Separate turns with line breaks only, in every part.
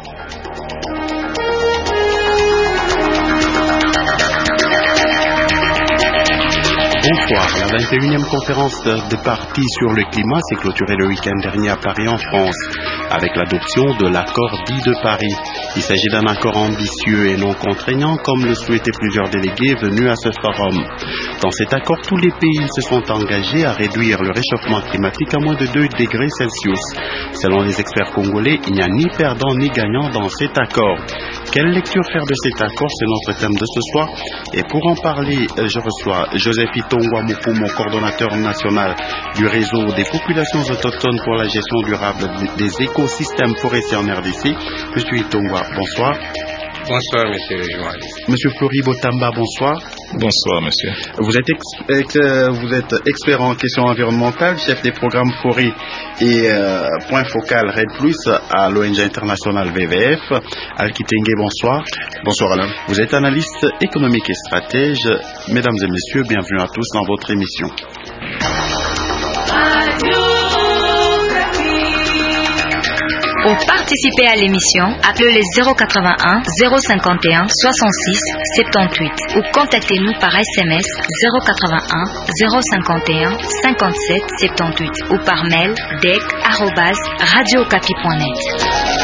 Bonsoir. La 21e conférence des partis sur le climat s'est clôturée le week-end dernier à Paris en France avec l'adoption de l'accord dit de Paris. Il s'agit d'un accord ambitieux et non contraignant comme le souhaitaient plusieurs délégués venus à ce forum. Dans cet accord, tous les pays se sont engagés à réduire le réchauffement climatique à moins de 2 degrés Celsius. Selon les experts congolais, il n'y a ni perdant ni gagnant dans cet accord. Quelle lecture faire de cet accord? C'est notre thème de ce soir. Et pour en parler, je reçois Joseph Itongwa Mufumo, coordonnateur national du réseau des populations autochtones pour la gestion durable des écosystèmes forestiers en RDC. Monsieur Itongwa, bonsoir.
Bonsoir, monsieur le journaliste.
Monsieur Flori Botamba, bonsoir.
Bonsoir, monsieur.
Vous êtes expert en questions environnementales, chef des programmes forêt et point focal RED+, à l'ONG internationale WWF. Alkitenge, bonsoir.
Bonsoir, Alain.
Vous êtes analyste économique et stratège. Mesdames et messieurs, bienvenue à tous dans votre émission.
Pour participer à l'émission, appelez les 081 051 66 78 ou contactez-nous par SMS 081 051 57 78 ou par mail dec@radiocapi.net.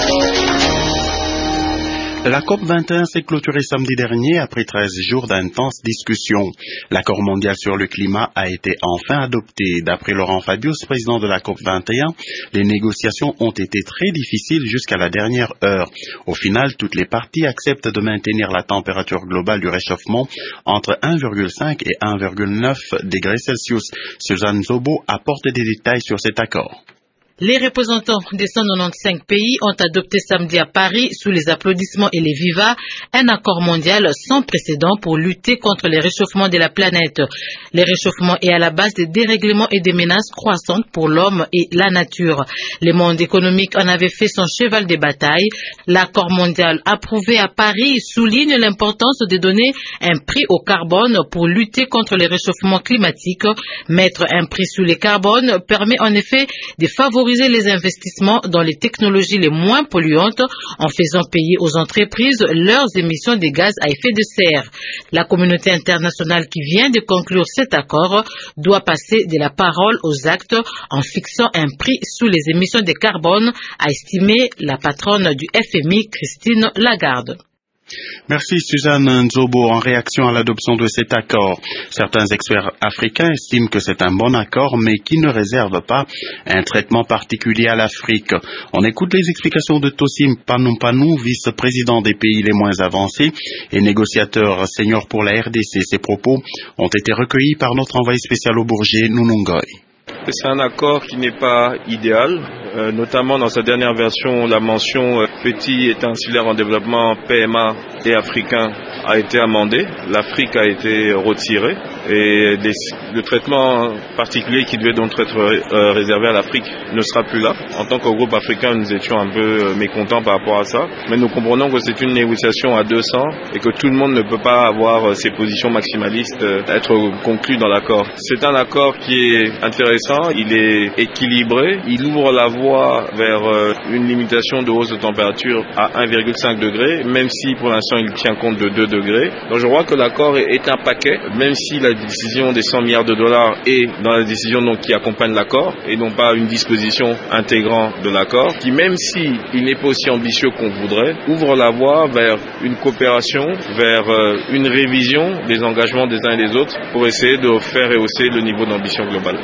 La COP21 s'est clôturée samedi dernier après 13 jours d'intenses discussions. L'accord mondial sur le climat a été enfin adopté. D'après Laurent Fabius, président de la COP21, les négociations ont été très difficiles jusqu'à la dernière heure. Au final, toutes les parties acceptent de maintenir la température globale du réchauffement entre 1,5 et 1,9 degrés Celsius. Suzanne Zobo apporte des détails sur cet accord.
Les représentants des 195 pays ont adopté samedi à Paris, sous les applaudissements et les vivas, un accord mondial sans précédent pour lutter contre les réchauffements de la planète. Le réchauffement est à la base des dérèglements et des menaces croissantes pour l'homme et la nature. Le monde économique en avait fait son cheval de bataille. L'accord mondial approuvé à Paris souligne l'importance de donner un prix au carbone pour lutter contre les réchauffements climatiques. Mettre un prix sur le carbone permet en effet de favoriser les investissements dans les technologies les moins polluantes en faisant payer aux entreprises leurs émissions de gaz à effet de serre. La communauté internationale qui vient de conclure cet accord doit passer de la parole aux actes en fixant un prix sur les émissions de carbone, a estimé la patronne du FMI, Christine Lagarde.
Merci Suzanne Nzobo. En réaction à l'adoption de cet accord, certains experts africains estiment que c'est un bon accord, mais qui ne réserve pas un traitement particulier à l'Afrique. On écoute les explications de Tosim Panou, vice-président des pays les moins avancés et négociateur senior pour la RDC. Ces propos ont été recueillis par notre envoyé spécial au Bourget, Nounongoy.
C'est un accord qui n'est pas idéal, notamment dans sa dernière version, la mention petit et insulaire en développement, PMA et africain a été amendée, l'Afrique a été retirée et le traitement particulier qui devait donc être réservé à l'Afrique ne sera plus là. En tant que groupe africain, nous étions un peu mécontents par rapport à ça, mais nous comprenons que c'est une négociation à 200 et que tout le monde ne peut pas avoir ses positions maximalistes être conclues dans l'accord. C'est un accord qui est intéressant, il est équilibré, il ouvre la voie vers une limitation de hausse de température à 1,5 degré, même si pour l'instant il tient compte de 2 degrés. Donc je crois que l'accord est un paquet, même si la décision des 100 milliards de dollars est dans la décision donc, qui accompagne l'accord et non pas une disposition intégrant de l'accord, qui même si il n'est pas aussi ambitieux qu'on voudrait, ouvre la voie vers une coopération, vers une révision des engagements des uns et des autres pour essayer de faire rehausser le niveau d'ambition globale.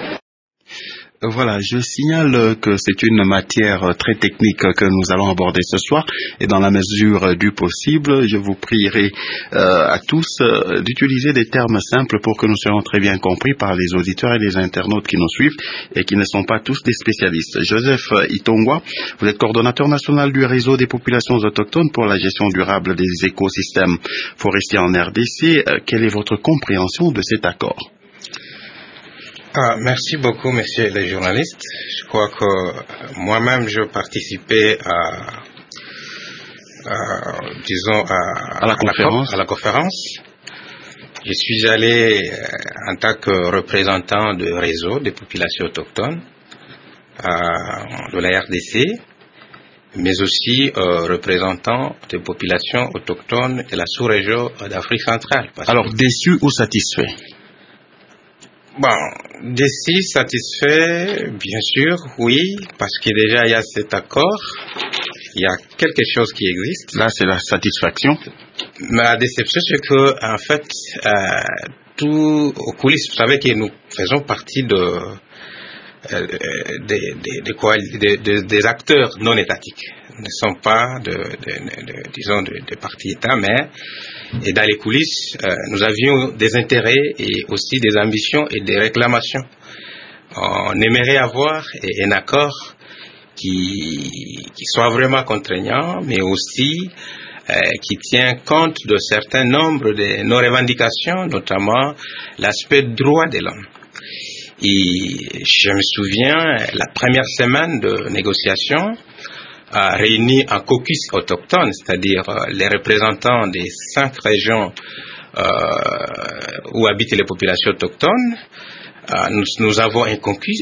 Voilà, je signale que c'est une matière très technique que nous allons aborder ce soir et dans la mesure du possible, je vous prierai à tous d'utiliser des termes simples pour que nous soyons très bien compris par les auditeurs et les internautes qui nous suivent et qui ne sont pas tous des spécialistes. Joseph Itongwa, vous êtes coordonnateur national du réseau des populations autochtones pour la gestion durable des écosystèmes forestiers en RDC. Quelle est votre compréhension de cet accord ?
Merci beaucoup, monsieur le journaliste. Je crois que moi-même, je participais à la conférence. Je suis allé en tant que représentant du réseau des populations autochtones de la RDC. mais aussi représentants des populations autochtones de la sous-région d'Afrique centrale.
Alors, déçu ou satisfait?
Bon, déçu, satisfait, bien sûr, oui, parce que déjà il y a cet accord, il y a quelque chose qui existe.
Là, c'est la satisfaction.
Mais la déception, c'est que, en fait, tout aux coulisses, vous savez que nous faisons partie des acteurs non étatiques. Nous ne sommes pas disons, de partis États, mais et dans les coulisses, nous avions des intérêts et aussi des ambitions et des réclamations. On aimerait avoir un accord qui soit vraiment contraignant, mais aussi qui tient compte de certain nombre de nos revendications, notamment l'aspect droit de l'homme. Et je me souviens, la première semaine de négociation a réuni un caucus autochtone, c'est-à-dire les représentants des 5 régions où habitent les populations autochtones. Nous avons un caucus.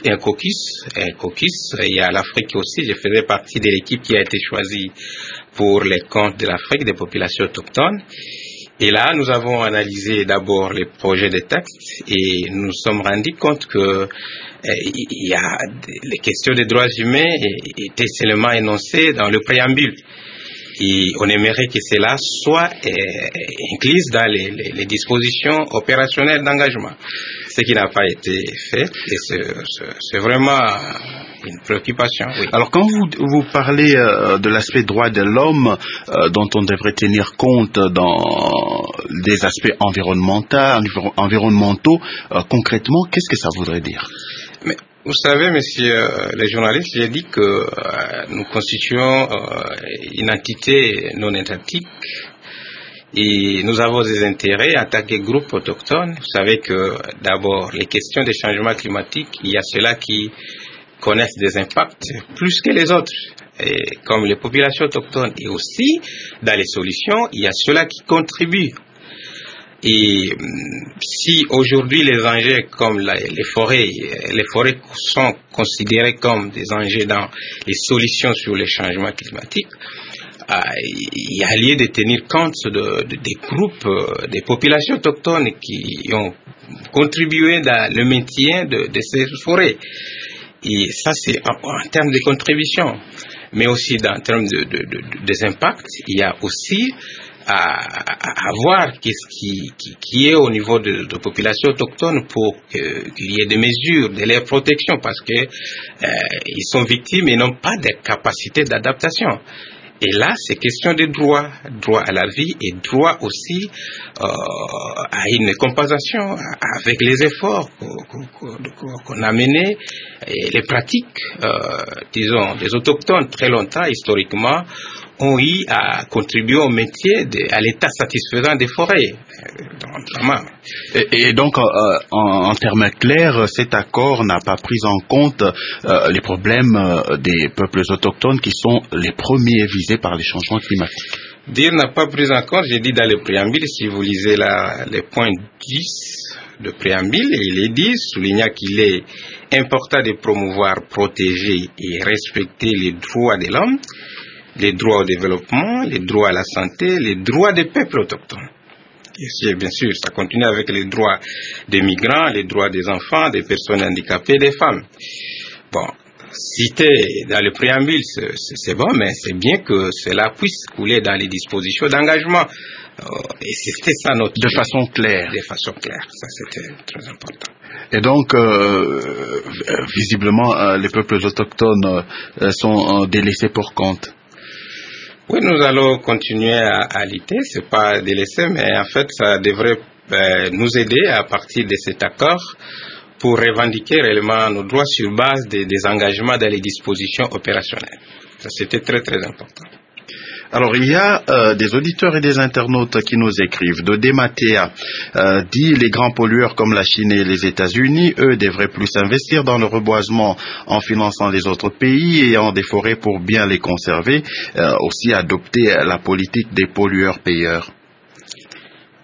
Il y a l'Afrique aussi. Je faisais partie de l'équipe qui a été choisie pour les comptes de l'Afrique, des populations autochtones. Et là, nous avons analysé d'abord les projets de texte et nous sommes rendus compte que il y a les questions des droits humains étaient seulement énoncées dans le préambule. Et on aimerait que cela soit inclus dans les dispositions opérationnelles d'engagement. Ce qui n'a pas été fait, et c'est vraiment une préoccupation. Oui.
Alors, quand vous parlez de l'aspect droit de l'homme, dont on devrait tenir compte dans des aspects environnementaux, concrètement, qu'est-ce que ça voudrait dire?
Mais, vous savez, messieurs les journalistes, j'ai dit que nous constituons une entité non étatique et nous avons des intérêts en tant que groupe autochtone. Vous savez que d'abord, les questions des changements climatiques, il y a ceux-là qui connaissent des impacts plus que les autres, et comme les populations autochtones. Et aussi, dans les solutions, il y a ceux-là qui contribuent. Et si aujourd'hui les enjeux comme les forêts sont considérés comme des enjeux dans les solutions sur les changements climatiques, il y a lieu de tenir compte des groupes, des populations autochtones qui ont contribué dans le maintien de ces forêts. Et ça, c'est en termes de contribution. Mais aussi en termes des impacts, il y a aussi à voir qu'est-ce qui est au niveau de populations autochtones pour qu'il y ait des mesures de leur protection, parce que ils sont victimes et n'ont pas de capacité d'adaptation. Et là, c'est question de droit à la vie et droit aussi à une compensation avec les efforts qu'on a menés et les pratiques, disons, des autochtones très longtemps, historiquement, ont eu à contribuer au métier, à l'état satisfaisant des forêts.
Et donc, en termes clairs, cet accord n'a pas pris en compte les problèmes des peuples autochtones qui sont les premiers visés par les changements climatiques.
Dire n'a pas pris en compte, j'ai dit dans le préambule, si vous lisez les points 10 de préambule, il est dit, soulignant qu'il est important de promouvoir, protéger et respecter les droits de l'homme, les droits au développement, les droits à la santé, les droits des peuples autochtones. Et bien sûr, ça continue avec les droits des migrants, les droits des enfants, des personnes handicapées, des femmes. Bon, cité dans le préambule, c'est bon, mais c'est bien que cela puisse couler dans les dispositions d'engagement. Et c'était ça notre...
De façon claire.
De façon claire, ça c'était très important.
Et donc, visiblement, les peuples autochtones sont délaissés pour compte.
Oui, nous allons continuer à lutter, c'est pas délaisser, mais en fait, ça devrait nous aider à partir de cet accord pour revendiquer réellement nos droits sur base des engagements dans les dispositions opérationnelles. Ça, c'était très, très important.
Alors, il y a des auditeurs et des internautes qui nous écrivent. De Dematea dit les grands pollueurs comme la Chine et les États-Unis, eux, devraient plus investir dans le reboisement en finançant les autres pays ayant des forêts pour bien les conserver, aussi adopter la politique des pollueurs-payeurs.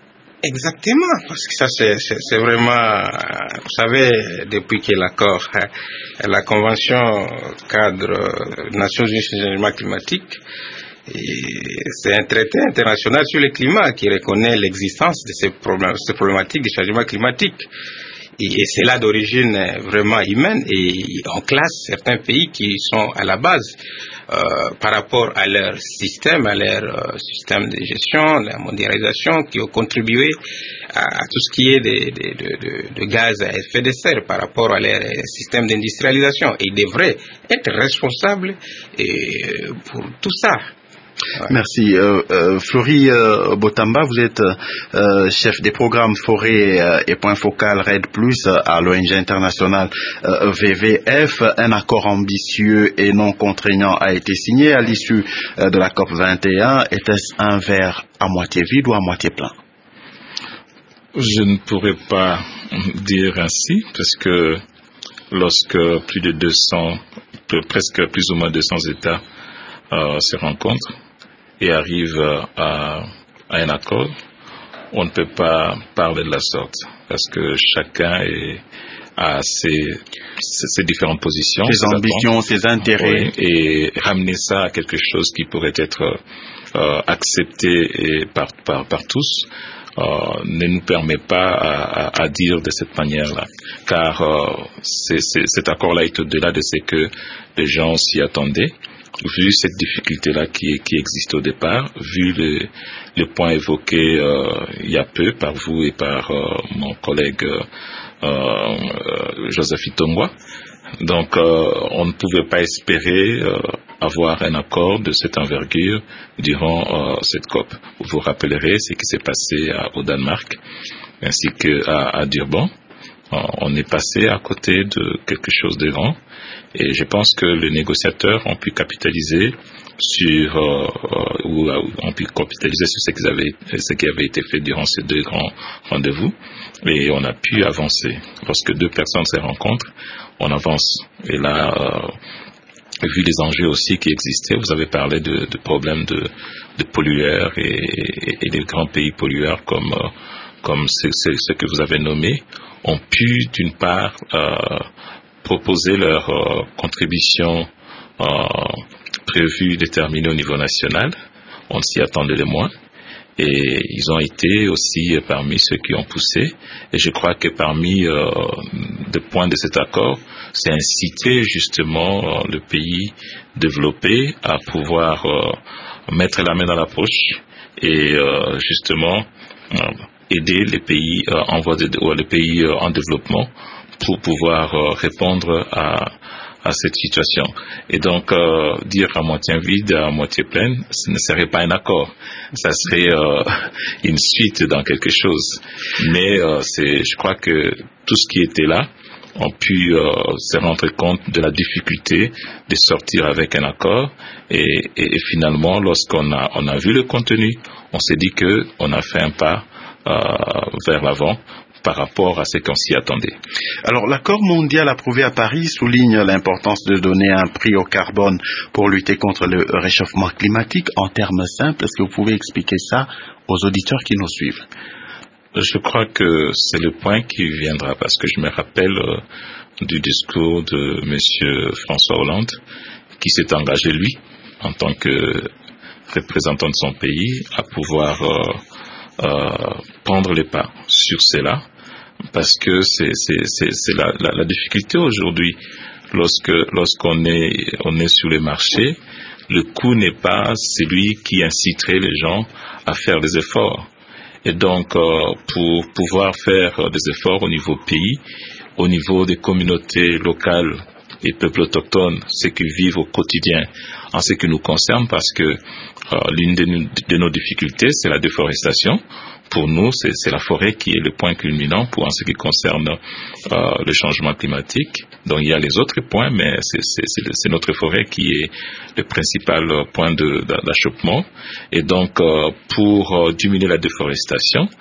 Exactement, parce que ça c'est vraiment, vous savez, depuis que l'accord, la convention cadre des Nations Unies sur le changement climatique, c'est un traité international sur le climat qui reconnaît l'existence de ces problématiques du changement climatique. Et c'est là d'origine vraiment humaine, et on classe certains pays qui sont à la base par rapport à leur système de gestion, la mondialisation, qui ont contribué à tout ce qui est de gaz à effet de serre par rapport à leur système d'industrialisation. Et ils devraient être responsables pour tout ça.
Ouais. Merci. Florie Botamba, vous êtes chef des programmes forêt et point focal RED+, à l'ONG internationale WWF. Un accord ambitieux et non contraignant a été signé à l'issue de la COP 21. Était-ce un verre à moitié vide ou à moitié plein?
Je ne pourrais pas dire ainsi, parce que lorsque plus de 200, presque plus ou moins 200 États se rencontrent et arrivent à un accord, on ne peut pas parler de la sorte, parce que chacun a ses différentes positions,
ses ambitions, ses intérêts,
et ramener ça à quelque chose qui pourrait être accepté par tous ne nous permet pas à dire de cette manière-là, car cet accord-là est au-delà de ce que les gens s'y attendaient. Vu cette difficulté-là qui existe au départ, vu le point évoqué il y a peu par vous et par mon collègue Joseph Itongwa, donc on ne pouvait pas espérer avoir un accord de cette envergure durant cette COP. Vous vous rappellerez ce qui s'est passé au Danemark ainsi qu'à Durban. On est passé à côté de quelque chose de grand, et je pense que les négociateurs ont pu capitaliser sur ce qui avait été fait durant ces deux grands rendez-vous, et on a pu avancer. Lorsque deux personnes se rencontrent, on avance. Et là, vu les enjeux aussi qui existaient, vous avez parlé de problèmes de pollueurs et des grands pays pollueurs comme ce que vous avez nommé, ont pu d'une part proposer leur contribution prévue, déterminée au niveau national. On s'y attendait le moins. Et ils ont été aussi parmi ceux qui ont poussé. Et je crois que parmi des points de cet accord, c'est inciter justement le pays développé à pouvoir mettre la main dans la poche et justement aider les pays en développement pour pouvoir répondre à cette situation. Et donc, dire à moitié vide, à moitié pleine, ce ne serait pas un accord. Ça serait une suite dans quelque chose. Mais je crois que tout ce qui était là ont pu se rendre compte de la difficulté de sortir avec un accord. Et finalement, lorsqu'on a vu le contenu, on s'est dit qu'on a fait un pas vers l'avant par rapport à ce qu'on s'y attendait.
Alors, l'accord mondial approuvé à Paris souligne l'importance de donner un prix au carbone pour lutter contre le réchauffement climatique. En termes simples, est-ce que vous pouvez expliquer ça aux auditeurs qui nous suivent?
Je crois que c'est le point qui viendra, parce que je me rappelle du discours de M. François Hollande, qui s'est engagé, lui, en tant que représentant de son pays, à pouvoir prendre les pas sur cela, parce que c'est la difficulté aujourd'hui. Lorsqu'on est sur les marchés, le coût n'est pas celui qui inciterait les gens à faire des efforts. Et donc, pour pouvoir faire des efforts au niveau pays, au niveau des communautés locales et peuples autochtones, ceux qui vivent au quotidien, en ce qui nous concerne, parce que l'une de nos difficultés, c'est la déforestation. Pour nous, c'est la forêt qui est le point culminant en ce qui concerne le changement climatique. Donc il y a les autres points, mais c'est notre forêt qui est le principal point d'achoppement. Et donc, pour diminuer la déforestation,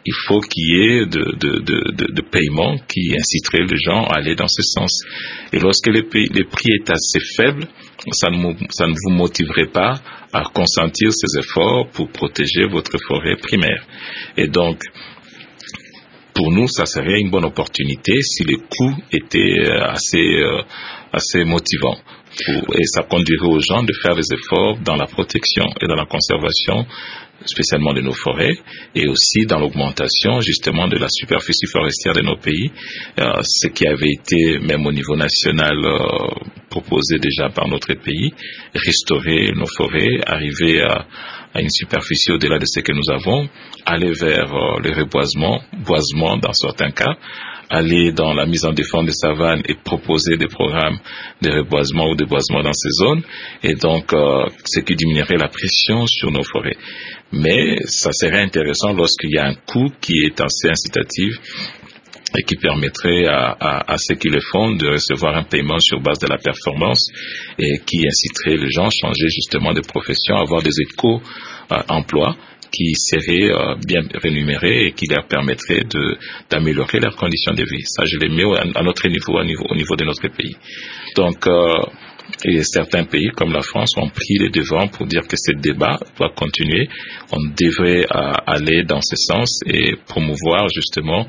il faut qu'il y ait de paiements qui inciteraient les gens à aller dans ce sens. Et lorsque les prix est assez faible, ça ne vous motiverait pas à consentir ces efforts pour protéger votre forêt primaire. Et donc, pour nous, ça serait une bonne opportunité si les coûts étaient assez motivants. Et ça conduirait aux gens de faire des efforts dans la protection et dans la conservation, spécialement de nos forêts, et aussi dans l'augmentation justement de la superficie forestière de nos pays, ce qui avait été même au niveau national proposé déjà par notre pays, restaurer nos forêts, arriver à une superficie au-delà de ce que nous avons, aller vers le boisement dans certains cas, aller dans la mise en défense des savanes et proposer des programmes de reboisement ou de boisement dans ces zones, et donc ce qui diminuerait la pression sur nos forêts. Mais ça serait intéressant lorsqu'il y a un coût qui est assez incitatif et qui permettrait à ceux qui le font de recevoir un paiement sur base de la performance et qui inciterait les gens à changer justement de profession, à avoir des éco-emplois qui seraient bien rémunérés et qui leur permettraient d'améliorer leurs conditions de vie. Ça, je les mets à notre niveau, au niveau de notre pays. Donc, et certains pays comme la France ont pris les devants pour dire que ce débat doit continuer. On devrait aller dans ce sens et promouvoir justement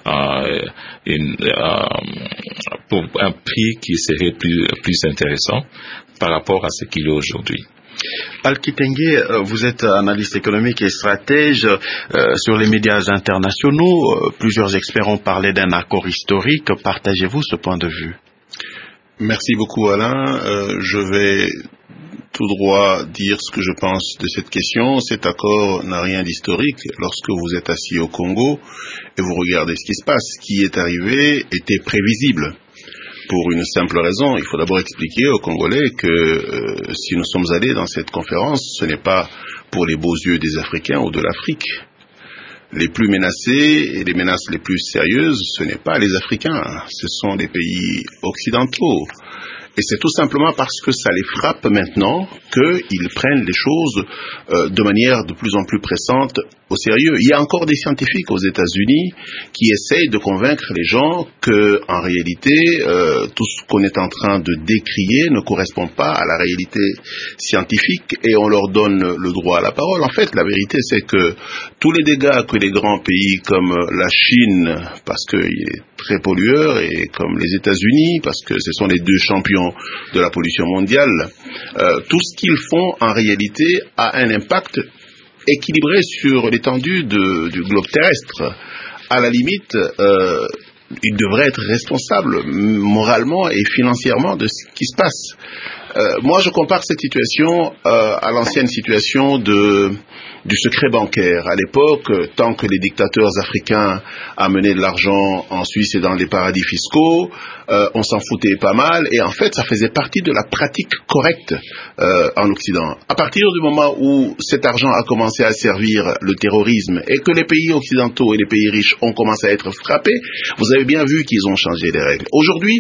pour un prix qui serait plus intéressant par rapport à ce qu'il est aujourd'hui.
Al-Kitenge, vous êtes analyste économique et stratège sur les médias internationaux. Plusieurs experts ont parlé d'un accord historique. Partagez-vous ce point de vue?
Merci beaucoup Alain. Je vais tout droit dire ce que je pense de cette question. Cet accord n'a rien d'historique. Lorsque vous êtes assis au Congo et vous regardez ce qui se passe, ce qui est arrivé était prévisible. Pour une simple raison, il faut d'abord expliquer aux Congolais que si nous sommes allés dans cette conférence, ce n'est pas pour les beaux yeux des Africains ou de l'Afrique. Les plus menacés et les menaces les plus sérieuses, ce n'est pas les Africains, ce sont les pays occidentaux. Et c'est tout simplement parce que ça les frappe maintenant qu'ils prennent les choses de manière de plus en plus pressante au sérieux. Il y a encore des scientifiques aux États-Unis qui essayent de convaincre les gens que, en réalité, tout ce qu'on est en train de décrier ne correspond pas à la réalité scientifique et on leur donne le droit à la parole. En fait, la vérité, c'est que tous les dégâts que les grands pays comme la Chine, parce qu'il est très pollueur, et comme les États-Unis, parce que ce sont les deux champions de la pollution mondiale, tout ce qu'ils font, en réalité, a un impact équilibré sur l'étendue du globe terrestre. À la limite, ils devraient être responsables moralement et financièrement de ce qui se passe. Moi, je compare cette situation à l'ancienne situation du secret bancaire. À l'époque, tant que les dictateurs africains amenaient de l'argent en Suisse et dans les paradis fiscaux, on s'en foutait pas mal, et en fait, ça faisait partie de la pratique correcte en Occident. À partir du moment où cet argent a commencé à servir le terrorisme et que les pays occidentaux et les pays riches ont commencé à être frappés, vous avez bien vu qu'ils ont changé les règles. Aujourd'hui,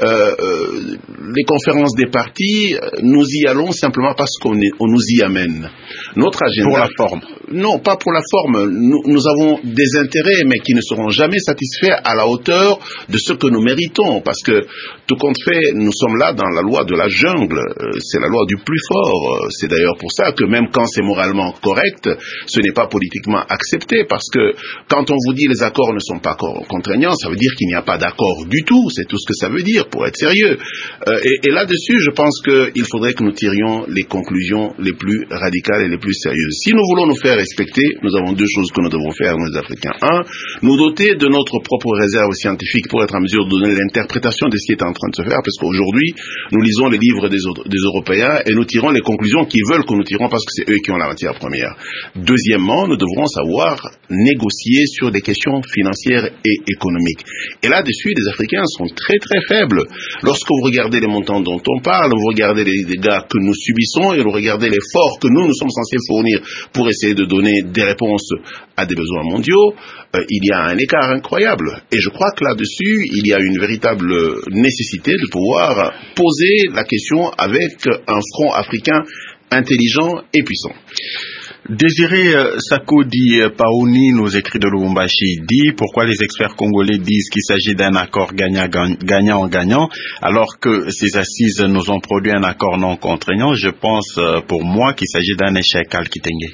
les conférences des partis, nous y allons simplement parce qu'on nous y amène. Notre agenda...
Pour la forme.
Non, pas pour la forme. Nous avons des intérêts, mais qui ne seront jamais satisfaits à la hauteur de ce que nous méritons. Parce que, tout compte fait, nous sommes là dans la loi de la jungle. C'est la loi du plus fort. C'est d'ailleurs pour ça que même quand c'est moralement correct, ce n'est pas politiquement accepté. Parce que quand on vous dit les accords ne sont pas contraignants, ça veut dire qu'il n'y a pas d'accord du tout. C'est tout ce que ça veut dire, pour être sérieux. Et là-dessus, je pense qu'il faudrait que nous tirions les conclusions les plus radicales et les plus sérieuses. Si nous voulons nous faire respecter, nous avons deux choses que nous devons faire, nous les Africains. Un, nous doter de notre propre réserve scientifique pour être en mesure de donner l'interprétation de ce qui est en train de se faire, parce qu'aujourd'hui, nous lisons les livres des Européens et nous tirons les conclusions qu'ils veulent que nous tirons parce que c'est eux qui ont la matière première. Deuxièmement, nous devrons savoir négocier sur des questions financières et économiques. Et là-dessus, les Africains sont très très faibles. Lorsque vous regardez les montants dont on parle, vous regardez les dégâts que nous subissons et vous regardez l'effort que nous sommes censés fournir pour essayer de donner des réponses à des besoins mondiaux, il y a un écart incroyable. Et je crois que là-dessus, il y a une véritable nécessité de pouvoir poser la question avec un front africain intelligent et puissant.
Désiré Sakodi Paouni nous écrit de Lubumbashi, dit pourquoi les experts congolais disent qu'il s'agit d'un accord gagnant-gagnant alors que ces assises nous ont produit un accord non contraignant. Je pense pour moi qu'il s'agit d'un échec. Al-Kitenge.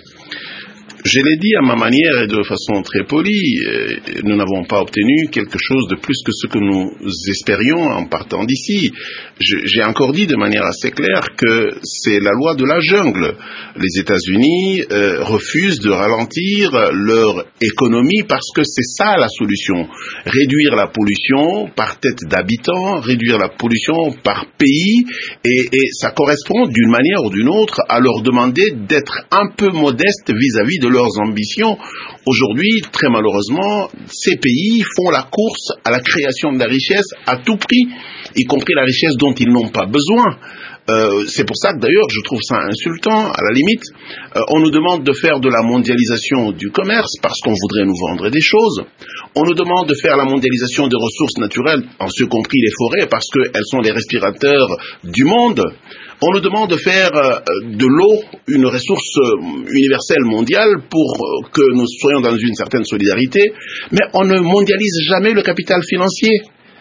Je l'ai dit à ma manière et de façon très polie, nous n'avons pas obtenu quelque chose de plus que ce que nous espérions en partant d'ici. J'ai encore dit de manière assez claire que c'est la loi de la jungle. Les États-Unis refusent de ralentir leur économie parce que c'est ça la solution. Réduire la pollution par tête d'habitant, réduire la pollution par pays, et ça correspond d'une manière ou d'une autre à leur demander d'être un peu modestes vis-à-vis de leurs ambitions. Aujourd'hui, très malheureusement, ces pays font la course à la création de la richesse à tout prix, y compris la richesse dont ils n'ont pas besoin. C'est pour ça que d'ailleurs je trouve ça insultant, à la limite. On nous demande de faire de la mondialisation du commerce parce qu'on voudrait nous vendre des choses. On nous demande de faire la mondialisation des ressources naturelles, en ce compris les forêts, parce qu'elles sont les respirateurs du monde. On nous demande de faire de l'eau une ressource universelle mondiale pour que nous soyons dans une certaine solidarité, mais on ne mondialise jamais le capital financier.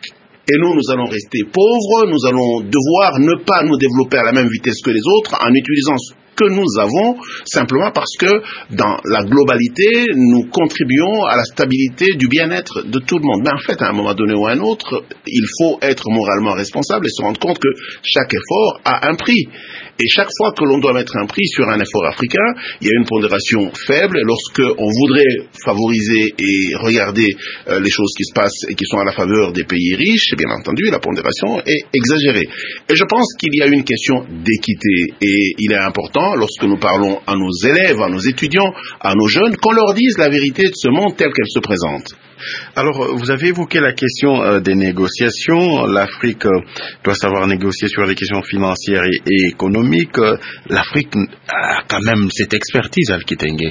Et nous allons rester pauvres, nous allons devoir ne pas nous développer à la même vitesse que les autres en utilisant ce que nous avons, simplement parce que dans la globalité, nous contribuons à la stabilité du bien-être de tout le monde. Mais en fait, à un moment donné ou à un autre, il faut être moralement responsable et se rendre compte que chaque effort a un prix. Et chaque fois que l'on doit mettre un prix sur un effort africain, il y a une pondération faible. Lorsque on voudrait favoriser et regarder les choses qui se passent et qui sont à la faveur des pays riches, bien entendu, la pondération est exagérée. Et je pense qu'il y a une question d'équité. Et il est important, lorsque nous parlons à nos élèves, à nos étudiants, à nos jeunes, qu'on leur dise la vérité de ce monde tel qu'elle se présente.
Alors, vous avez évoqué la question des négociations. L'Afrique doit savoir négocier sur les questions financières et économiques. L'Afrique a quand même cette expertise, Al-Kitenge.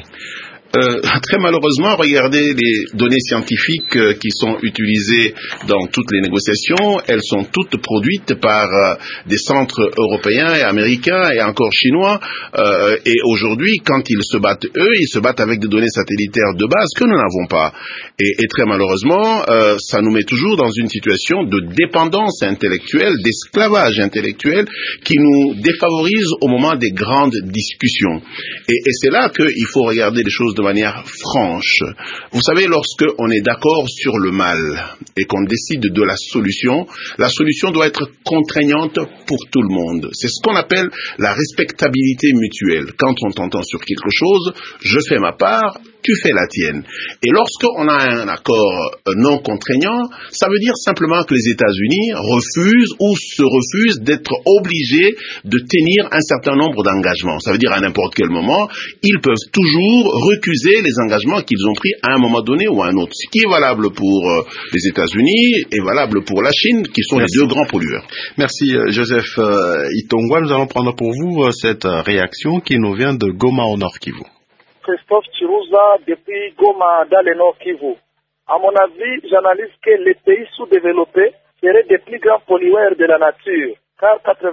Très malheureusement, regardez les données scientifiques qui sont utilisées dans toutes les négociations. Elles sont toutes produites par des centres européens et américains et encore chinois. Et aujourd'hui, quand ils se battent, ils se battent avec des données satellitaires de base que nous n'avons pas. Et très malheureusement, ça nous met toujours dans une situation de dépendance intellectuelle, d'esclavage intellectuel qui nous défavorise au moment des grandes discussions. Et c'est là qu'il faut regarder les choses de manière franche. Vous savez, lorsque on est d'accord sur le mal et qu'on décide de la solution doit être contraignante pour tout le monde. C'est ce qu'on appelle la respectabilité mutuelle. Quand on t'entend sur quelque chose, je fais ma part, tu fais la tienne. Et lorsqu'on a un accord non contraignant, ça veut dire simplement que les États-Unis refusent ou se refusent d'être obligés de tenir un certain nombre d'engagements. Ça veut dire à n'importe quel moment, ils peuvent toujours recuser les engagements qu'ils ont pris à un moment donné ou à un autre. Ce qui est valable pour les États-Unis est valable pour la Chine, qui sont les deux grands pollueurs.
Merci Joseph Itongwa. Nous allons prendre pour vous cette réaction qui nous vient de Goma au Nord Kivu.
Christophe Chirouza depuis Goma dans le Nord Kivu. À mon avis, j'analyse que les pays sous-développés seraient des plus grands pollueurs de la nature, car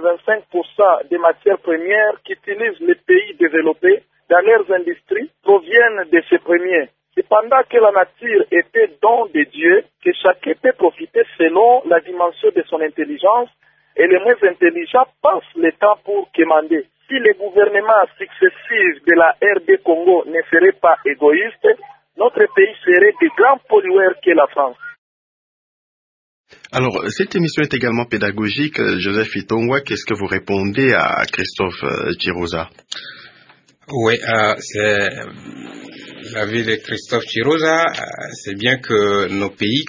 85% des matières premières qu'utilisent les pays développés dans leurs industries proviennent de ces premiers. Cependant que la nature était don de Dieu, que chacun peut profiter selon la dimension de son intelligence, et les moins intelligents passent le temps pour quémander. Si les gouvernements successifs de la RD Congo ne seraient pas égoïstes, notre pays serait de grands pollueurs que la France.
Alors, cette émission est également pédagogique. Joseph Itongwa, qu'est-ce que vous répondez à Christophe Chirouza?
Oui, c'est l'avis de Christophe Chirouza. C'est bien que nos pays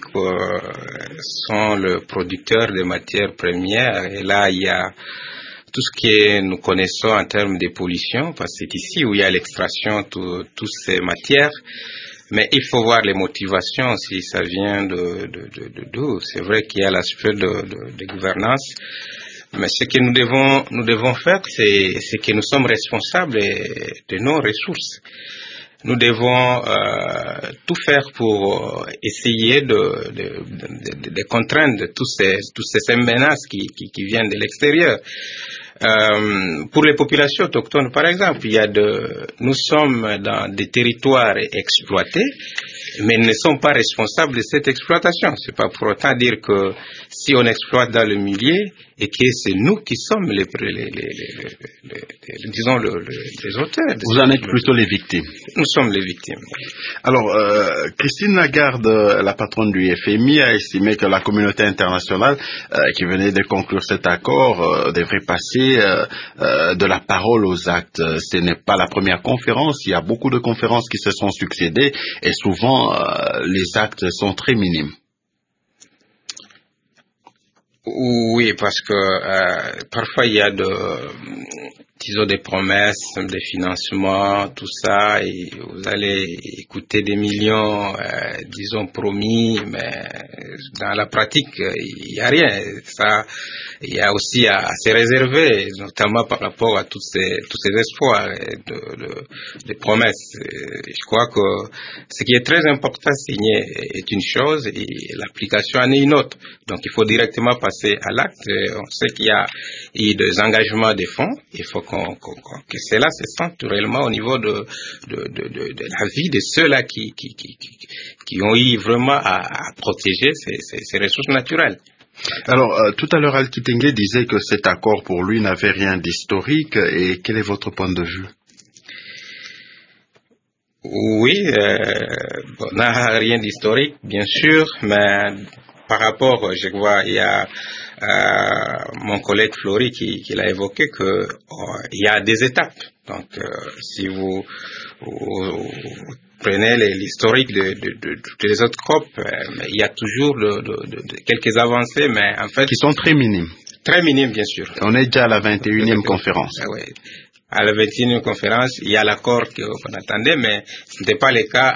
sont le producteur de matières premières. Et là, il y a tout ce que nous connaissons en termes de pollution, parce que c'est ici où il y a l'extraction de toutes ces matières. Mais il faut voir les motivations, si ça vient d'où. C'est vrai qu'il y a l'aspect de gouvernance. Mais ce que nous devons faire, c'est que nous sommes responsables de nos ressources. Nous devons tout faire pour essayer de contraindre tous ces menaces qui viennent de l'extérieur. Pour les populations autochtones, par exemple, nous sommes dans des territoires exploités, mais ne sont pas responsables de cette exploitation. C'est pas pour autant dire que si on exploite dans le milieu et que c'est nous qui sommes les auteurs.
Vous en êtes plutôt les victimes.
Nous sommes les victimes.
Alors, Christine Lagarde, la patronne du FMI, a estimé que la communauté internationale qui venait de conclure cet accord devrait passer de la parole aux actes. Ce n'est pas la première conférence. Il y a beaucoup de conférences qui se sont succédées et souvent les actes sont très minimes.
Oui, parce que parfois il y a des promesses, des financements, tout ça, et vous allez écouter des millions, promis, mais dans la pratique, il n'y a rien. Ça, il y a aussi à se réserver, notamment par rapport à tous ces espoirs de promesses. Je crois que ce qui est très important signer est une chose et l'application en est une autre. Donc il faut directement passer à l'acte. On sait qu'il y a eu des engagements des fonds. Il faut que cela se sente réellement au niveau de la vie de ceux-là qui ont eu vraiment à protéger ces ressources naturelles.
Alors, tout à l'heure, Al-Kitenge disait que cet accord pour lui n'avait rien d'historique. Et quel est votre point de vue?
Oui, n'a rien d'historique, bien sûr, mais par rapport, je vois, il y a mon collègue Flory qui l'a évoqué, que il y a des étapes. Donc, si vous prenez l'historique des autres COP, il y a toujours quelques avancées, mais en fait...
Qui sont très minimes.
Très minimes, bien sûr.
On est déjà à la 21e conférence.
Oui. À la 21e conférence, il y a l'accord qu'on attendait, mais ce n'était pas le cas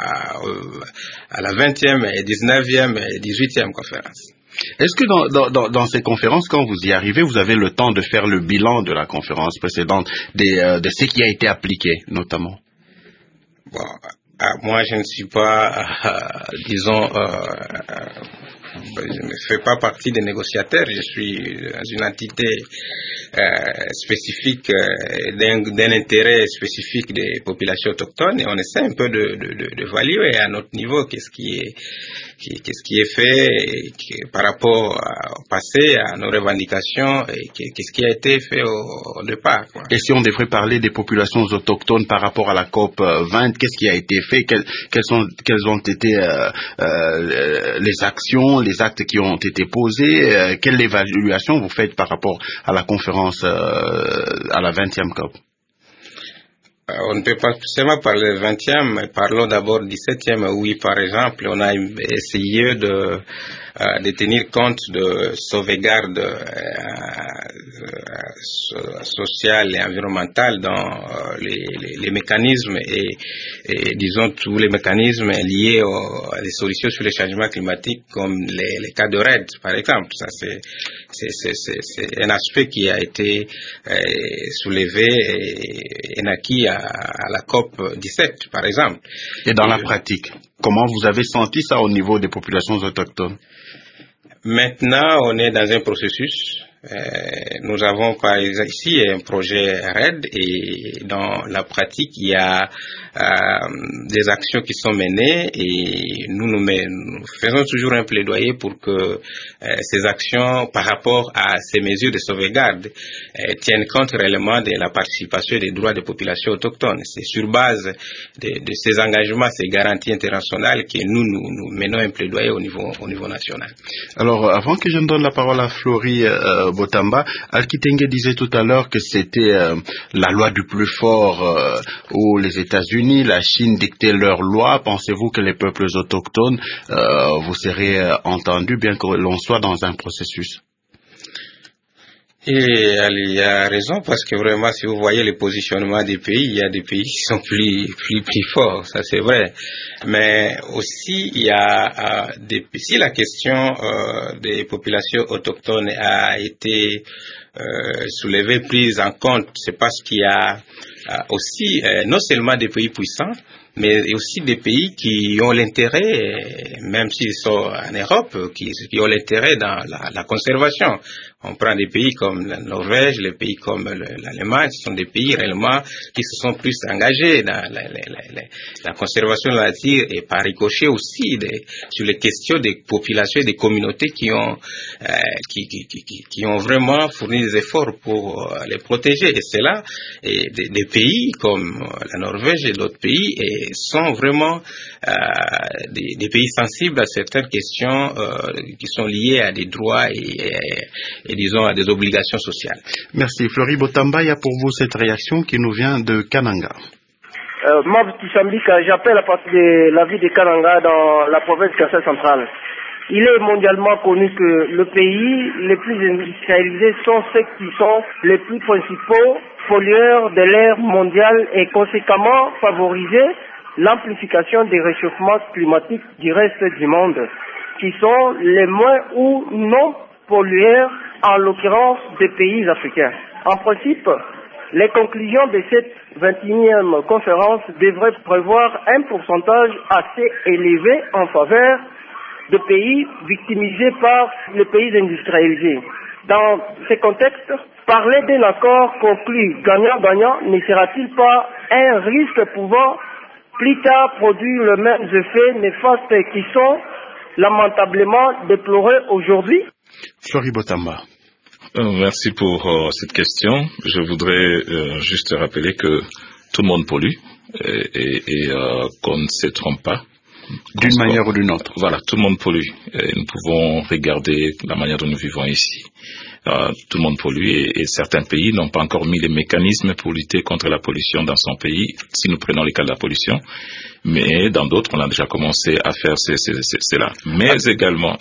à la 20e, 19e et 18e conférence.
Est-ce que dans ces conférences, quand vous y arrivez, vous avez le temps de faire le bilan de la conférence précédente, de ce qui a été appliqué, notamment?
Bon, moi, je ne suis pas, je ne fais pas partie des négociateurs. Je suis dans une entité spécifique, d'un intérêt spécifique des populations autochtones, et on essaie un peu d'évaluer à notre niveau qu'est-ce qui est fait par rapport au passé, à nos revendications, et qu'est-ce qui a été fait au départ, quoi.
Et si on devrait parler des populations autochtones par rapport à la COP 20, qu'est-ce qui a été fait? Quelles ont été les actions, les actes qui ont été posés? Quelle évaluation vous faites par rapport à la conférence, à la 20e COP?
On ne peut pas seulement parler de 20e, mais parlons d'abord du 17e. Oui, par exemple, on a essayé de tenir compte de sauvegarde sociale et environnementale dans les mécanismes et disons tous les mécanismes liés à des solutions sur les changements climatiques, comme les cas de RED, par exemple. Ça, c'est un aspect qui a été soulevé et naquit à la COP 17, par exemple.
Et dans la pratique, comment vous avez senti ça au niveau des populations autochtones?
Maintenant, on est dans un processus. Nous avons ici un projet RED, et dans la pratique, il y a des actions qui sont menées, et nous faisons toujours un plaidoyer pour que ces actions, par rapport à ces mesures de sauvegarde, tiennent compte réellement de la participation et des droits des populations autochtones. C'est sur base de ces engagements, ces garanties internationales, que nous menons un plaidoyer au niveau national.
Alors, avant que je ne donne la parole à Flory Botamba, Al-Kitenge disait tout à l'heure que c'était la loi du plus fort, où les États-Unis, la Chine dictaient leurs lois. Pensez-vous que les peuples autochtones vous serez entendus, bien que l'on soit dans un processus?
Et il y a raison, parce que vraiment, si vous voyez le positionnement des pays, il y a des pays qui sont plus forts, ça c'est vrai. Mais aussi, il y a si la question des populations autochtones a été soulevée, prise en compte, c'est parce qu'il y a aussi non seulement des pays puissants, mais aussi des pays qui ont l'intérêt, même s'ils sont en Europe, qui ont l'intérêt dans la conservation. On prend des pays comme la Norvège, les pays comme l'Allemagne, ce sont des pays réellement qui se sont plus engagés dans la conservation de la nature et par ricochet aussi sur les questions des populations et des communautés qui ont vraiment fourni des efforts pour les protéger. Et c'est là, des pays comme la Norvège et d'autres pays sont vraiment des pays sensibles à certaines questions qui sont liées à des droits et disons à des obligations sociales.
Merci. Fleury Botamba, il y a pour vous cette réaction qui nous vient de Kananga.
Moi, Tissambika, j'appelle à partir de la ville de Kananga dans la province Kasai centrale. Il est mondialement connu que les pays les plus industrialisés sont ceux qui sont les plus principaux pollueurs de l'air mondial et conséquemment favoriser l'amplification des réchauffements climatiques du reste du monde, qui sont les moins ou non pollueurs, en l'occurrence des pays africains. En principe, les conclusions de cette 21e conférence devraient prévoir un pourcentage assez élevé en faveur de pays victimisés par les pays industrialisés. Dans ce contexte, parler d'un accord conclu gagnant-gagnant ne sera-t-il pas un risque pouvant plus tard produire les mêmes effets néfastes qui sont lamentablement déplorés aujourd'hui?
Fleury Botamba.
Merci pour cette question. Je voudrais juste rappeler que tout le monde pollue et qu'on ne se trompe pas.
D'une manière ou d'une autre.
Voilà, tout le monde pollue. Et nous pouvons regarder la manière dont nous vivons ici. Tout le monde pollue et certains pays n'ont pas encore mis les mécanismes pour lutter contre la pollution dans son pays, si nous prenons le cas de la pollution. Mais dans d'autres, on a déjà commencé à faire cela. Mais également,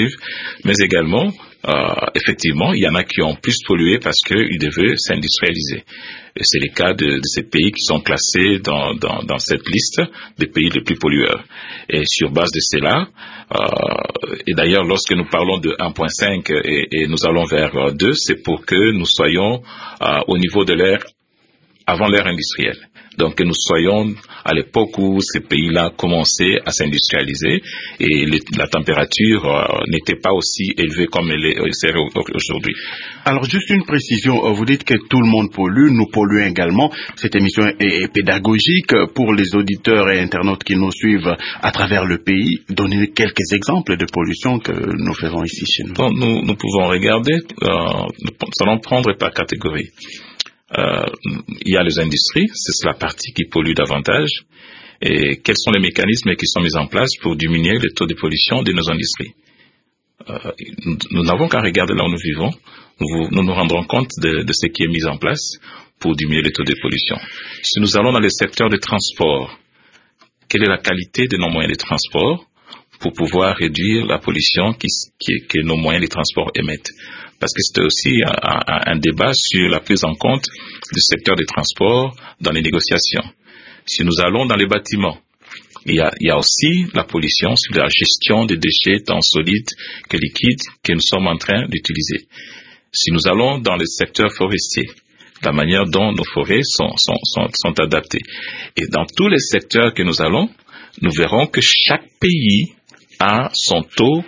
effectivement, il y en a qui ont plus pollué parce qu'ils devaient s'industrialiser. Et c'est le cas de ces pays qui sont classés dans cette liste des pays les plus pollueurs. Et sur base de cela, et d'ailleurs lorsque nous parlons de 1.5 et nous allons vers 2, c'est pour que nous soyons au niveau de l'ère avant l'ère industrielle. Donc que nous soyons à l'époque où ces pays-là commençaient à s'industrialiser et la température n'était pas aussi élevée comme elle est aujourd'hui.
Alors juste une précision, vous dites que tout le monde pollue, nous polluons également. Cette émission est pédagogique pour les auditeurs et internautes qui nous suivent à travers le pays. Donnez quelques exemples de pollution que nous faisons ici chez nous.
Bon, nous pouvons regarder, nous allons prendre par catégorie. Il y a les industries, c'est la partie qui pollue davantage. Et quels sont les mécanismes qui sont mis en place pour diminuer le taux de pollution de nos industries? Nous n'avons qu'à regarder là où nous vivons. Nous nous rendrons compte de ce qui est mis en place pour diminuer le taux de pollution. Si nous allons dans le secteur des transports, quelle est la qualité de nos moyens de transport pour pouvoir réduire la pollution que nos moyens de transport émettent? Parce que c'était aussi un débat sur la prise en compte du secteur des transports dans les négociations. Si nous allons dans les bâtiments, il y a aussi la pollution sur la gestion des déchets tant solides que liquides que nous sommes en train d'utiliser. Si nous allons dans le secteur forestier, la manière dont nos forêts sont adaptées. Et dans tous les secteurs que nous allons, nous verrons que chaque pays a son taux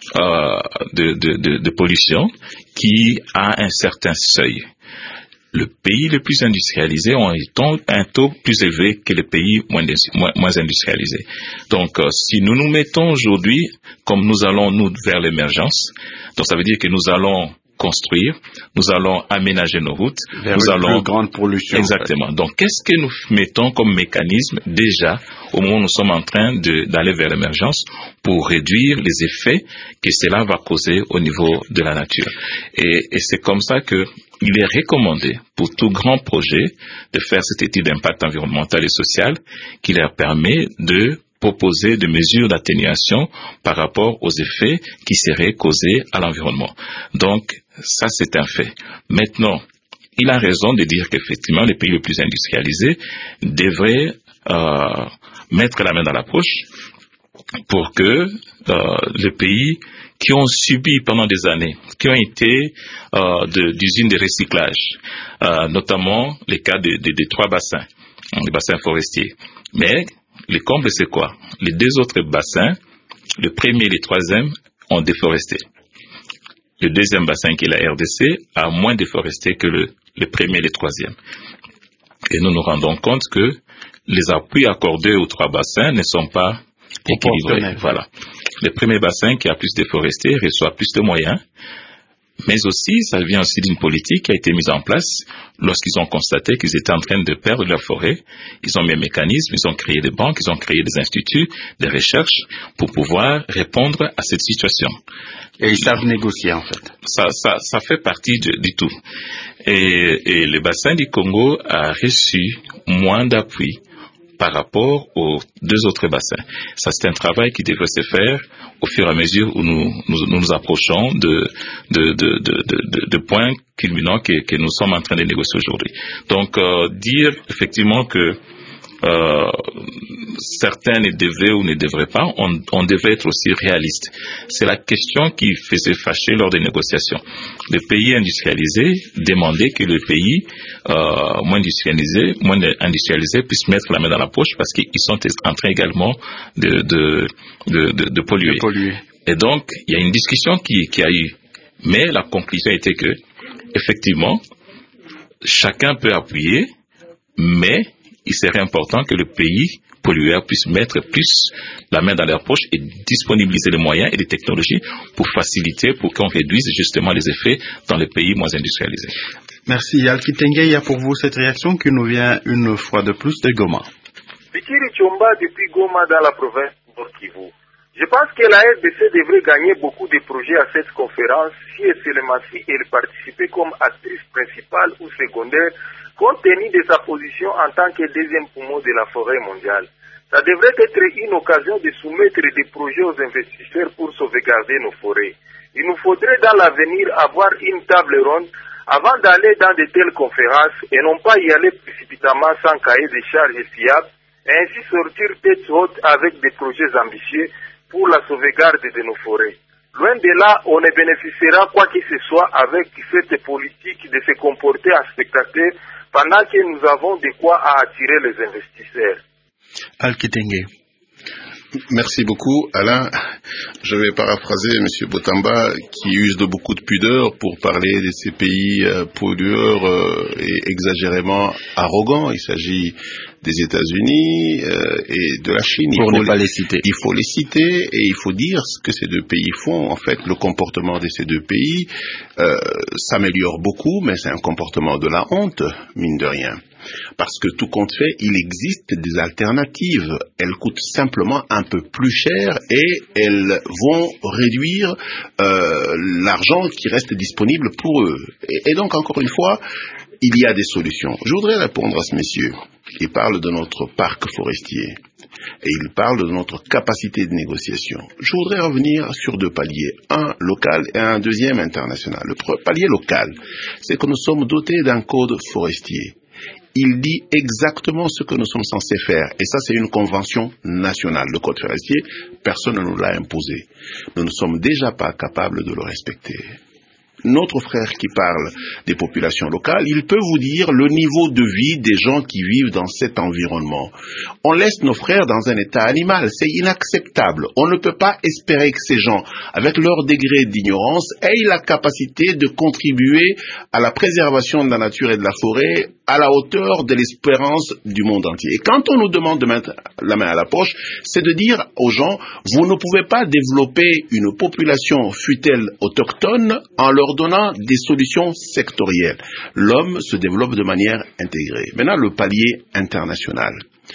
de pollution qui a un certain seuil. Le pays le plus industrialisé a un taux plus élevé que les pays moins industrialisés. Donc, si nous nous mettons aujourd'hui, comme nous allons vers l'émergence, donc ça veut dire que nous allons construire, nous allons aménager nos routes, nous allons
plus grande pollution.
Exactement. Donc, qu'est-ce que nous mettons comme mécanisme déjà au moment où nous sommes en train d'aller vers l'émergence pour réduire les effets que cela va causer au niveau de la nature. Et c'est comme ça que il est recommandé pour tout grand projet de faire cette étude d'impact environnemental et social qui leur permet de proposer des mesures d'atténuation par rapport aux effets qui seraient causés à l'environnement. Donc, ça c'est un fait. Maintenant, il a raison de dire qu'effectivement les pays les plus industrialisés devraient mettre la main dans la poche pour que les pays qui ont subi pendant des années, qui ont été d'usines de recyclage, notamment les cas des 3 bassins, les bassins forestiers. Mais le comble, c'est quoi? Les 2 autres bassins, le premier et le 3e, ont déforesté. Le 2e bassin, qui est la RDC, a moins déforesté que le premier et le 3e. Et nous nous rendons compte que les appuis accordés aux 3 bassins ne sont pas équilibrés. Voilà. Le premier bassin qui a plus déforesté reçoit plus de moyens, mais aussi, ça vient aussi d'une politique qui a été mise en place lorsqu'ils ont constaté qu'ils étaient en train de perdre leur forêt. Ils ont mis un mécanisme, ils ont créé des banques, ils ont créé des instituts, des recherches pour pouvoir répondre à cette situation.
Et ils savent négocier, en fait.
Ça fait partie du tout. Et le bassin du Congo a reçu moins d'appui par rapport aux 2 autres bassins. Ça, c'est un travail qui devrait se faire au fur et à mesure où nous approchons de points culminants que nous sommes en train de négocier aujourd'hui. Donc, dire effectivement que certains ne devraient ou ne devraient pas, on devrait être aussi réaliste. C'est la question qui faisait fâcher lors des négociations. Les pays industrialisés demandaient que les pays moins industrialisés puissent mettre la main dans la poche parce qu'ils sont en train également de polluer. Et donc, il y a une discussion qui a eu. Mais la conclusion était que, effectivement, chacun peut appuyer, mais il serait important que le pays pollueur puisse mettre plus la main dans leur poche et disponibiliser les moyens et les technologies pour faciliter, pour qu'on réduise justement les effets dans les pays moins industrialisés.
Merci. Alkitenge, il y a pour vous cette réaction qui nous vient une fois de plus de Goma.
Bikiri Chomba depuis Goma dans la province de Nord-Kivu. Je pense que la RDC devrait gagner beaucoup de projets à cette conférence si et seulement si elle participait comme actrice principale ou secondaire compte tenu de sa position en tant que 2e poumon de la forêt mondiale. Ça devrait être une occasion de soumettre des projets aux investisseurs pour sauvegarder nos forêts. Il nous faudrait dans l'avenir avoir une table ronde avant d'aller dans de telles conférences et non pas y aller précipitamment sans cahier de charges fiables et ainsi sortir tête haute avec des projets ambitieux pour la sauvegarde de nos forêts. Loin de là, on ne bénéficiera quoi que ce soit avec cette politique de se comporter en spectateur pendant que nous avons de quoi attirer les investisseurs.
Alkitenge.
Merci beaucoup, Alain. Je vais paraphraser M. Botamba qui use de beaucoup de pudeur pour parler de ces pays pollueurs et exagérément arrogants. Il s'agit des États-Unis et de la Chine.
Pour ne pas les citer.
Il faut les citer et il faut dire ce que ces 2 pays font. En fait, le comportement de ces 2 pays s'améliore beaucoup, mais c'est un comportement de la honte, mine de rien. Parce que tout compte fait, il existe des alternatives. Elles coûtent simplement un peu plus cher et elles vont réduire l'argent qui reste disponible pour eux. Et donc, encore une fois, il y a des solutions. Je voudrais répondre à ce monsieur qui parle de notre parc forestier et il parle de notre capacité de négociation. Je voudrais revenir sur 2 paliers, un local et un deuxième international. Le palier local, c'est que nous sommes dotés d'un code forestier. Il dit exactement ce que nous sommes censés faire. Et ça, c'est une convention nationale. Le code forestier, personne ne nous l'a imposé. Nous ne sommes déjà pas capables de le respecter. Notre frère qui parle des populations locales, il peut vous dire le niveau de vie des gens qui vivent dans cet environnement. On laisse nos frères dans un état animal, c'est inacceptable. On ne peut pas espérer que ces gens, avec leur degré d'ignorance, aient la capacité de contribuer à la préservation de la nature et de la forêt à la hauteur de l'espérance du monde entier. Et quand on nous demande de mettre la main à la poche, c'est de dire aux gens, vous ne pouvez pas développer une population fût-elle autochtone en leur donnant des solutions sectorielles. L'homme se développe de manière intégrée. Maintenant, le palier international.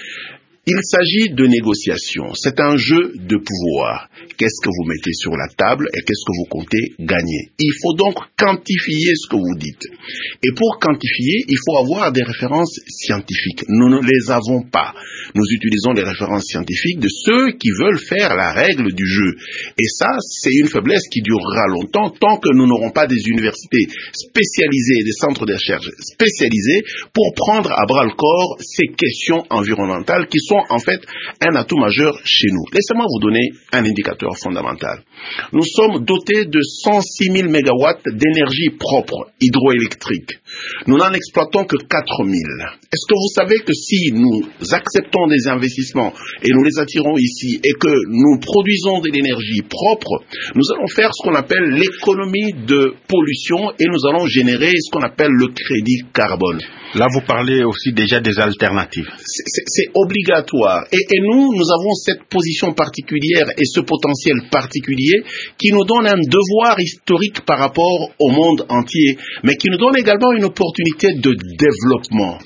Il s'agit de négociations. C'est un jeu de pouvoir. Qu'est-ce que vous mettez sur la table et qu'est-ce que vous comptez gagner? Il faut donc quantifier ce que vous dites. Et pour quantifier, il faut avoir des références scientifiques. Nous ne les avons pas. Nous utilisons les références scientifiques de ceux qui veulent faire la règle du jeu. Et ça, c'est une faiblesse qui durera longtemps tant que nous n'aurons pas des universités spécialisées, des centres de recherche spécialisés pour prendre à bras le corps ces questions environnementales qui sont sont en fait un atout majeur chez nous. Laissez-moi vous donner un indicateur fondamental. Nous sommes dotés de 106 000 mégawatts d'énergie propre, hydroélectrique. Nous n'en exploitons que 4 000. Est-ce que vous savez que si nous acceptons des investissements et nous les attirons ici et que nous produisons de l'énergie propre, nous allons faire ce qu'on appelle l'économie de pollution et nous allons générer ce qu'on appelle le crédit carbone.
Là, vous parlez aussi déjà des alternatives.
C'est obligatoire. Et nous avons cette position particulière et ce potentiel particulier qui nous donne un devoir historique par rapport au monde entier, mais qui nous donne également une opportunité de développement.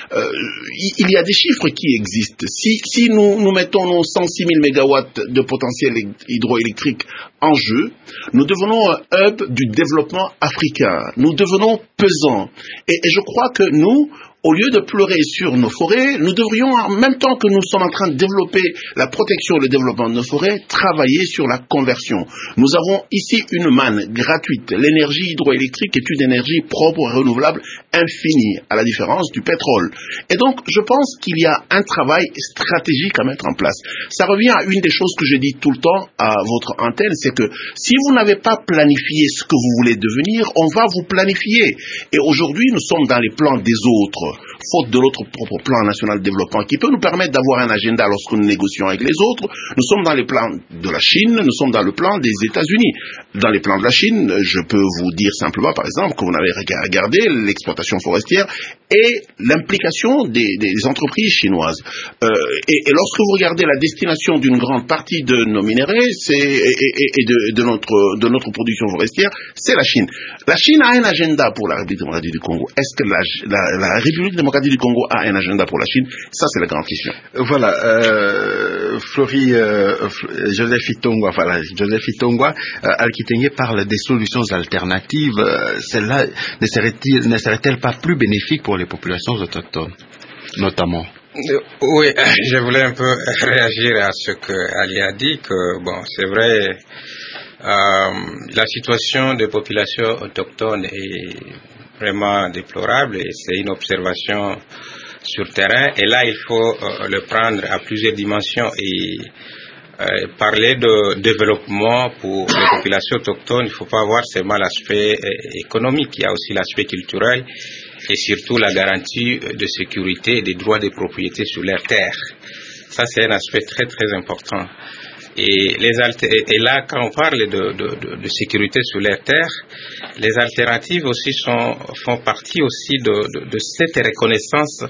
Il y a des chiffres qui existent. Si nous mettons nos 106 000 mégawatts de potentiel hydroélectrique en jeu, nous devenons un hub du développement africain. Nous devenons pesants. Et je crois que nous, au lieu de pleurer sur nos forêts, nous devrions, en même temps que nous sommes en train de développer la protection et le développement de nos forêts, travailler sur la conversion. Nous avons ici une manne gratuite. L'énergie hydroélectrique est une énergie propre et renouvelable infinie, à la différence du pétrole. Et donc, je pense qu'il y a un travail stratégique à mettre en place. Ça revient à une des choses que je dis tout le temps à votre antenne, c'est que si vous n'avez pas planifié ce que vous voulez devenir, on va vous planifier. Et aujourd'hui, nous sommes dans les plans des autres, faute de notre propre plan national de développement qui peut nous permettre d'avoir un agenda lorsque nous négocions avec les autres. Nous sommes dans les plans de la Chine, nous sommes dans le plan des États-Unis. Dans les plans de la Chine, je peux vous dire simplement, par exemple, que vous n'avez regardé l'exploitation forestière et l'implication des entreprises chinoises. Et lorsque vous regardez la destination d'une grande partie de nos minerais et de notre production forestière, c'est la Chine. La Chine a un agenda pour la République démocratique du Congo. Est-ce que la République démocratique du Congo a un agenda pour la Chine? Ça, c'est la grande question.
Voilà, Joseph Itongwa, Alkitenge parle des solutions alternatives. Celle-là ne serait-elle pas plus bénéfique pour les populations autochtones, notamment?
Oui, je voulais un peu réagir à ce que Ali a dit, que bon, c'est vrai, la situation des populations autochtones est vraiment déplorable et c'est une observation sur terrain. Et là, il faut le prendre à plusieurs dimensions et parler de développement pour les populations autochtones. Il ne faut pas voir seulement l'aspect économique, il y a aussi l'aspect culturel et surtout la garantie de sécurité et des droits de propriété sur leurs terres. Ça, c'est un aspect très très important. Et là, quand on parle de sécurité sur les terres, les alternatives aussi font partie aussi de cette reconnaissance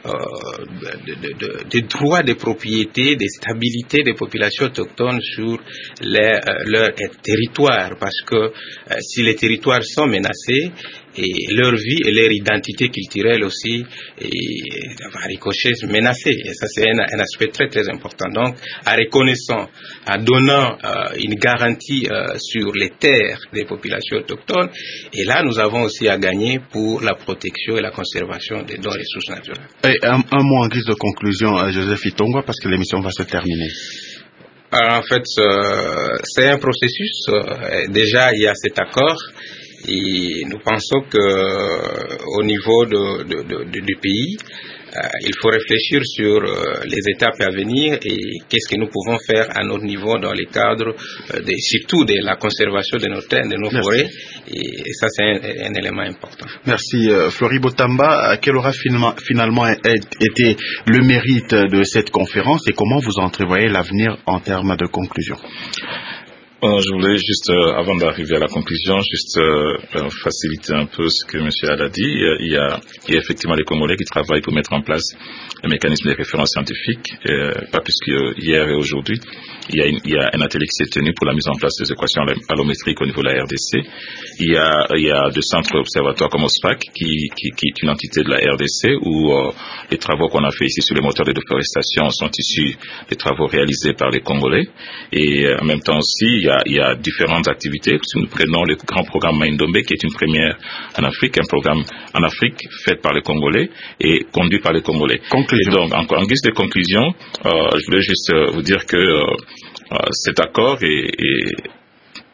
des droits de propriété, des stabilités des populations autochtones sur leur territoire. Parce que si les territoires sont menacés, et leur vie et leur identité culturelle aussi va ricocher, menacée. Et ça, c'est un aspect très très important. Donc, en reconnaissant, en donnant une garantie sur les terres des populations autochtones, et là, nous avons aussi à gagner pour la protection et la conservation de nos ressources naturelles.
Et un mot en guise de conclusion, Joseph Itongwa, parce que l'émission va se terminer.
Alors, en fait, c'est un processus. Déjà, il y a cet accord. Et nous pensons qu'au niveau du pays, il faut réfléchir sur les étapes à venir et qu'est-ce que nous pouvons faire à notre niveau dans le cadre surtout de la conservation de nos terres, de nos forêts. Et ça, c'est un élément important.
Merci. Flori Botamba, quel aura finalement été le mérite de cette conférence et comment vous entrevoyez l'avenir en termes de conclusion?
Je voulais juste, avant d'arriver à la conclusion, juste faciliter un peu ce que M. Al a dit. Il y a effectivement les Congolais qui travaillent pour mettre en place un mécanisme de référence scientifique, pas plus qu'hier et aujourd'hui. Il y a un atelier qui s'est tenu pour la mise en place des équations allométriques au niveau de la RDC. Il y a deux centres observatoires comme OSPAC, qui est une entité de la RDC, où les travaux qu'on a fait ici sur les moteurs de déforestation sont issus des travaux réalisés par les Congolais. Et en même temps aussi, il y a différentes activités. Si nous prenons le grand programme Maindombe, qui est une première en Afrique, un programme en Afrique fait par les Congolais et conduit par les Congolais. Et donc, en guise de conclusion, je voulais juste vous dire que cet accord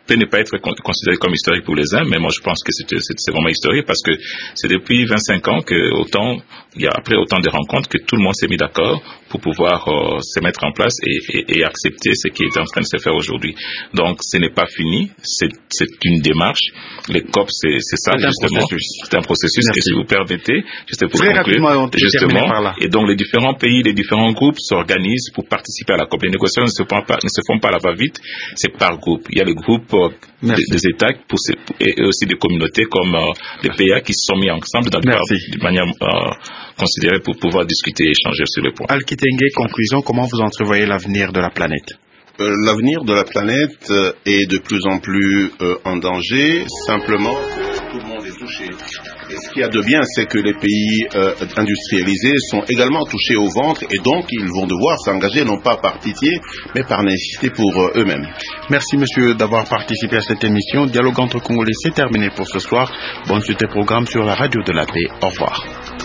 peut ne pas être considéré comme historique pour les uns, mais moi je pense que c'est vraiment historique parce que c'est depuis 25 ans que après autant de rencontres que tout le monde s'est mis d'accord pour pouvoir se mettre en place et accepter ce qui est en train de se faire aujourd'hui. Donc ce n'est pas fini, c'est une démarche. Les COP, c'est ça justement. C'est un processus. Et si vous permettez, juste pour conclure, justement, et donc les différents pays, les différents groupes s'organisent pour participer à la COP. Les négociations ne se font pas à la va-vite, c'est par groupe. Il y a les groupes des États et aussi des communautés comme les PA qui se sont mis ensemble de manière considérée pour pouvoir discuter et échanger sur le point.
Al-Kitenge, conclusion, comment vous entrevoyez l'avenir de la planète?
L'avenir de la planète est de plus en plus en danger, simplement tout le monde est touché. Et ce qu'il y a de bien, c'est que les pays industrialisés sont également touchés au ventre et donc ils vont devoir s'engager non pas par pitié, mais par nécessité pour eux-mêmes.
Merci monsieur d'avoir participé à cette émission. Dialogue entre Congolais, c'est terminé pour ce soir. Bonne suite des programmes sur la radio de la paix. Au revoir.